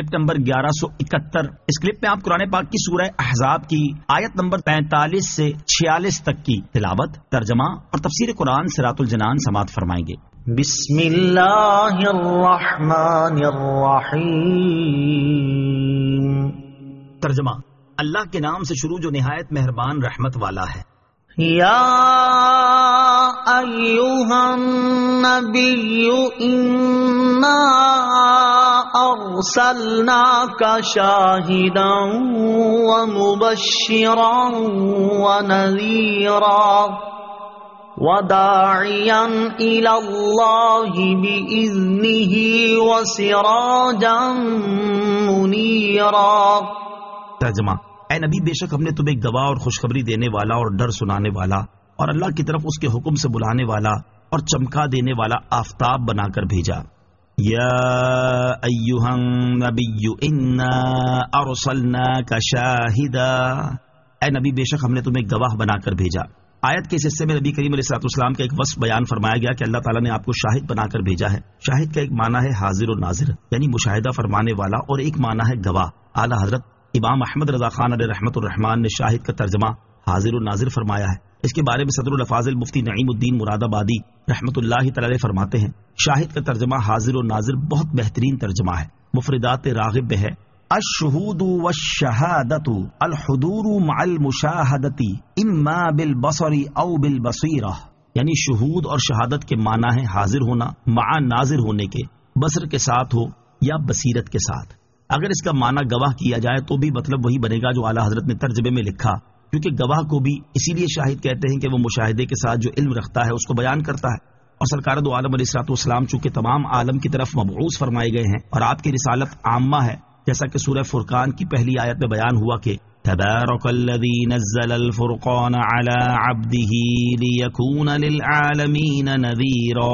Clip number 1171۔ اس clip میں آپ قرآن پاک کی سورہ احزاب کی آیت نمبر 45 سے 46 تک کی تلاوت، ترجمہ اور تفسیر قرآن صراط الجنان سماعت فرمائیں گے۔ بسم اللہ الرحمن الرحیم۔ ترجمہ: اللہ کے نام سے شروع جو نہایت مہربان رحمت والا ہے۔ یا ایھا النبی انا ارسلناک شاہدا ومبشرا ونذیرا وداعیا الی اللہ بإذنہ وسراجا منیرا۔ ترجمہ: اے نبی، بے شک ہم نے تمہیں گواہ اور خوشخبری دینے والا اور ڈر سنانے والا اور اللہ کی طرف اس کے حکم سے بلانے والا اور چمکا دینے والا آفتاب بنا کر بھیجا۔ یا ایھا النبی انا ارسلناک شاہدا، اے نبی بے شک ہم نے تمہیں گواہ بنا کر بھیجا۔ آیت کے اس حصے میں نبی کریم علیہ الصلوۃ والسلام کا ایک وصف بیان فرمایا گیا کہ اللہ تعالیٰ نے آپ کو شاہد بنا کر بھیجا ہے۔ شاہد کا ایک معنی ہے حاضر و ناظر، یعنی مشاہدہ فرمانے والا، اور ایک معنی ہے گواہ۔ اعلیٰ حضرت امام احمد رضا خان علیہ رحمۃ الرحمان نے شاہد کا ترجمہ حاضر و ناظر فرمایا ہے۔ اس کے بارے میں صدر الافاضل مفتی نعیم الدین مراد آبادی رحمۃ اللہ تعالی فرماتے ہیں، شاہد کا ترجمہ حاضر و ناظر بہت بہترین ترجمہ ہے۔ مفردات راغب میں ہے الشہود والشہادۃ الحضور مع المشاہدۃ اما بالبصر او بالبصیرہ، یعنی شہود اور شہادت کے معنی ہے حاضر ہونا مع ناظر ہونے کے، بصر کے ساتھ ہو یا بصیرت کے ساتھ۔ اگر اس کا معنی گواہ کیا جائے تو بھی مطلب وہی بنے گا جو اعلیٰ حضرت نے ترجمے میں لکھا، کیونکہ گواہ کو بھی اسی لیے شاہد کہتے ہیں کہ وہ مشاہدے کے ساتھ جو علم رکھتا ہے اس کو بیان کرتا ہے۔ اور سرکار دو عالم علیہ الصلوۃ والسلام چونکہ تمام عالم کی طرف مبعوث فرمائے گئے ہیں اور آپ کی رسالت عامہ ہے، جیسا کہ سورہ فرقان کی پہلی آیت میں بیان ہوا کہ تبارک الذی نزل الفرقان علی عبدہ لیکون للعالمین نذیرا۔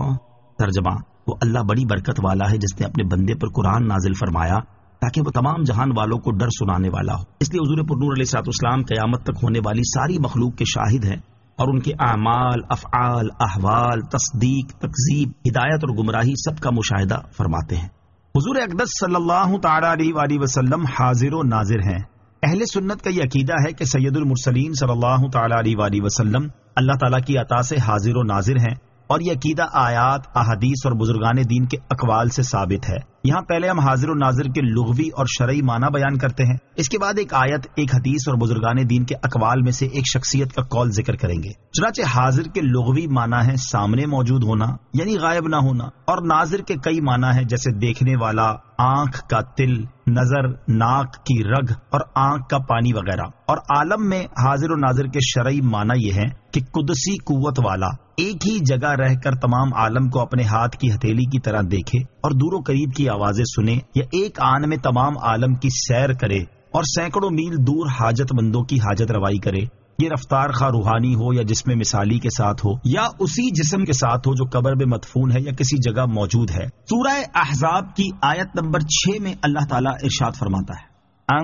ترجمہ: وہ اللہ بڑی برکت والا ہے جس نے اپنے بندے پر قرآن نازل فرمایا تاکہ وہ تمام جہان والوں کو ڈر سنانے والا ہو۔ اس لیے حضور پرنور علیہ الصلوۃ والسلام قیامت تک ہونے والی ساری مخلوق کے شاہد ہیں اور ان کے اعمال، افعال، احوال، تصدیق، تکذیب، ہدایت اور گمراہی سب کا مشاہدہ فرماتے ہیں۔ حضور اقدس صلی اللہ تعالی علیہ وآلہ وسلم حاضر و ناظر ہیں۔ اہل سنت کا یہ عقیدہ ہے کہ سید المرسلین صلی اللہ تعالی علیہ وآلہ وسلم اللہ تعالیٰ کی عطا سے حاضر و ناظر ہیں، اور یہ عقیدہ آیات، احادیث اور بزرگان دین کے اقوال سے ثابت ہے۔ یہاں پہلے ہم حاضر و ناظر کے لغوی اور شرعی معنی بیان کرتے ہیں، اس کے بعد ایک آیت، ایک حدیث اور بزرگان دین کے اقوال میں سے ایک شخصیت کا قول ذکر کریں گے۔ چنانچہ حاضر کے لغوی معنی ہے سامنے موجود ہونا، یعنی غائب نہ ہونا، اور ناظر کے کئی معنی ہیں جیسے دیکھنے والا، آنکھ کا تل، نظر، ناک کی رگ اور آنکھ کا پانی وغیرہ۔ اور عالم میں حاضر و ناظر کے شرعی معنی یہ ہیں کہ قدسی قوت والا ایک ہی جگہ رہ کر تمام عالم کو اپنے ہاتھ کی ہتھیلی کی طرح دیکھے اور دور و قریب کی آوازیں سنے، یا ایک آن میں تمام عالم کی سیر کرے اور سینکڑوں میل دور حاجت مندوں کی حاجت روائی کرے۔ یہ رفتار خواہ روحانی ہو یا جسم مثالی کے ساتھ ہو یا اسی جسم کے ساتھ ہو جو قبر میں مدفون ہے یا کسی جگہ موجود ہے۔ سورہ احزاب کی آیت نمبر 6 میں اللہ تعالیٰ ارشاد فرماتا ہے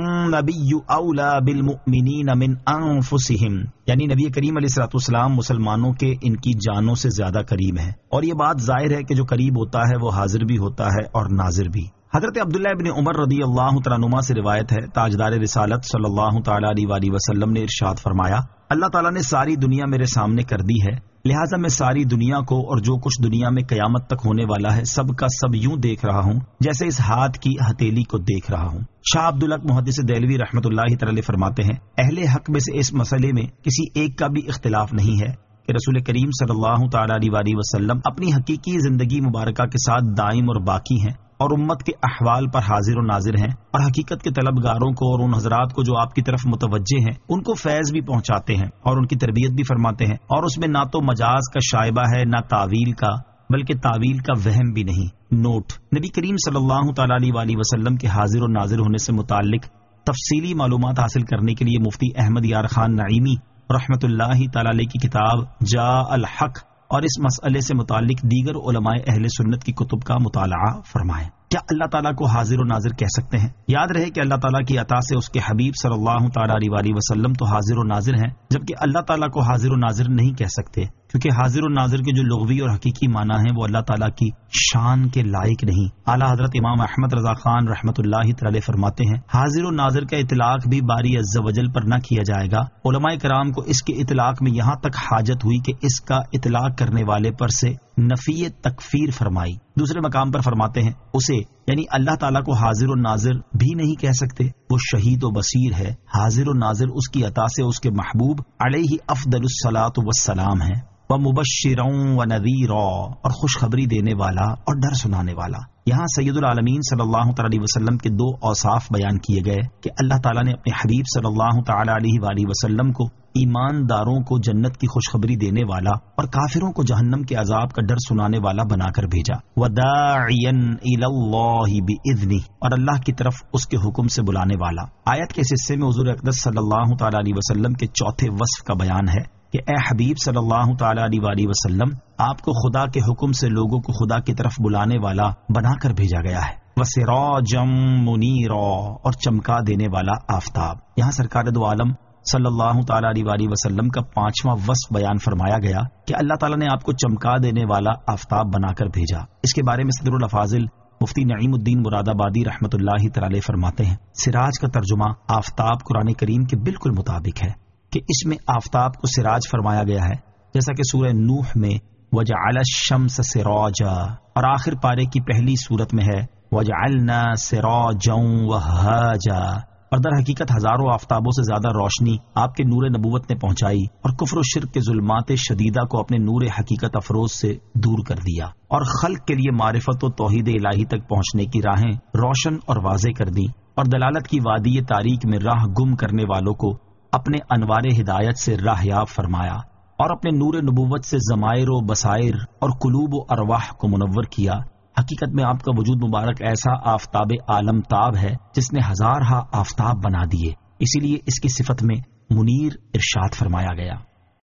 النبی اولی بالمؤمنین من انفسہم، یعنی نبی کریم علیہ الصلوۃ والسلام مسلمانوں کے ان کی جانوں سے زیادہ قریب ہیں، اور یہ بات ظاہر ہے کہ جو قریب ہوتا ہے وہ حاضر بھی ہوتا ہے اور ناظر بھی۔ حضرت عبداللہ ابن عمر رضی اللہ تعالیٰ عنہما سے روایت ہے، تاجدار رسالت صلی اللہ تعالیٰ علیہ وآلہ وسلم نے ارشاد فرمایا، اللہ تعالیٰ نے ساری دنیا میرے سامنے کر دی ہے، لہٰذا میں ساری دنیا کو اور جو کچھ دنیا میں قیامت تک ہونے والا ہے سب کا سب یوں دیکھ رہا ہوں جیسے اس ہاتھ کی ہتھیلی کو دیکھ رہا ہوں۔ شاہ عبدالحق محدث دہلوی رحمۃ اللہ تعالی فرماتے ہیں، اہل حق میں سے اس مسئلے میں کسی ایک کا بھی اختلاف نہیں ہے کہ رسول کریم صلی اللہ تعالی علیہ وآلہ وسلم اپنی حقیقی زندگی مبارکہ کے ساتھ دائم اور باقی ہیں اور امت کے احوال پر حاضر و ناظر ہیں، اور حقیقت کے طلبگاروں کو اور ان حضرات کو جو آپ کی طرف متوجہ ہیں ان کو فیض بھی پہنچاتے ہیں اور ان کی تربیت بھی فرماتے ہیں، اور اس میں نہ تو مجاز کا شائبہ ہے نہ تعویل کا، بلکہ تعویل کا وہم بھی نہیں۔ نوٹ: نبی کریم صلی اللہ تعالی علیہ وآلہ وسلم کے حاضر و ناظر ہونے سے متعلق تفصیلی معلومات حاصل کرنے کے لیے مفتی احمد یار خان نعیمی رحمۃ اللہ تعالی علیہ کی کتاب جاء الحق اور اس مسئلے سے متعلق دیگر علماء اہل سنت کی کتب کا مطالعہ فرمائیں۔ کیا اللہ تعالیٰ کو حاضر و ناظر کہہ سکتے ہیں؟ یاد رہے کہ اللہ تعالیٰ کی عطا سے اس کے حبیب صلی اللہ تعالیٰ علیہ وآلہ وسلم تو حاضر و ناظر ہیں، جبکہ اللہ تعالیٰ کو حاضر و ناظر نہیں کہہ سکتے۔ کیونکہ حاضر و ناظر کے جو لغوی اور حقیقی معنی ہیں وہ اللہ تعالیٰ کی شان کے لائق نہیں۔ اعلیٰ حضرت امام احمد رضا خان رحمۃ اللہ تعالی فرماتے ہیں حاضر و ناظر کا اطلاق بھی باری عز و جل پر نہ کیا جائے گا۔ علماء کرام کو اس کے اطلاق میں یہاں تک حاجت ہوئی کہ اس کا اطلاق کرنے والے پر سے نفی تکفیر فرمائی۔ دوسرے مقام پر فرماتے ہیں اسے یعنی اللہ تعالیٰ کو حاضر و ناظر بھی نہیں کہہ سکتے، وہ شہید و بصیر ہے۔ حاضر و ناظر اس کی عطا سے اس کے محبوب علیہ افضل الصلاۃ والسلام ہے، ومبشرا ونذیرا، اور خوشخبری دینے والا اور ڈر سنانے والا۔ یہاں سید العالمین صلی اللہ تعالی علیہ وسلم کے دو اوصاف بیان کیے گئے کہ اللہ تعالیٰ نے اپنے حبیب صلی اللہ تعالی علیہ وآلہ وسلم کو ایمانداروں کو جنت کی خوشخبری دینے والا اور کافروں کو جہنم کے عذاب کا ڈر سنانے والا بنا کر بھیجا۔ وَدَاعِيًا إِلَى اللَّهِ بِإِذْنِهِ، اور اللہ کی طرف اس کے حکم سے بلانے والا۔ آیت کے اس حصے میں حضور اقدس صلی اللہ تعالی علیہ وسلم کے چوتھے وصف کا بیان ہے کہ اے حبیب صلی اللہ تعالی علیہ وآلہ وسلم، آپ کو خدا کے حکم سے لوگوں کو خدا کی طرف بلانے والا بنا کر بھیجا گیا ہے۔ وَسِرَاجًا مُنِيرًا، اور چمکا دینے والا آفتاب۔ یہاں سرکار دو عالم صلی اللہ تعالی علیہ وآلہ وسلم کا پانچواں وصف بیان فرمایا گیا کہ اللہ تعالیٰ نے آپ کو چمکا دینے والا آفتاب بنا کر بھیجا۔ اس کے بارے میں صدر الافاضل مفتی نعیم الدین مراد آبادی رحمۃ اللہ تعالی فرماتے ہیں سراج کا ترجمہ آفتاب قرآن کریم کے بالکل مطابق ہے کہ اس میں آفتاب کو سراج فرمایا گیا ہے، جیسا کہ سورہ نوح میں وَجَعَلَ الشَّمْسَ سِرَاجًا، اور آخر پارے کی پہلی سورت میں ہے وَجَعَلْنَا سِرَاجًا وَهَّاجًا۔ اور در حقیقت ہزاروں آفتابوں سے زیادہ روشنی آپ کے نور نبوت نے پہنچائی اور کفر و شرک کے ظلمات شدیدہ کو اپنے نور حقیقت افروز سے دور کر دیا، اور خلق کے لیے معرفت و توحید الہی تک پہنچنے کی راہیں روشن اور واضح کر دی، اور دلالت کی وادی تاریک میں راہ گم کرنے والوں کو اپنے انوار ہدایت سے راہ یاب فرمایا، اور اپنے نور نبوت سے ضمائر و بصائر اور قلوب و ارواح کو منور کیا۔ حقیقت میں آپ کا وجود مبارک ایسا آفتاب عالم تاب ہے جس نے ہزارہا آفتاب بنا دیے، اسی لیے اس کی صفت میں منیر ارشاد فرمایا گیا۔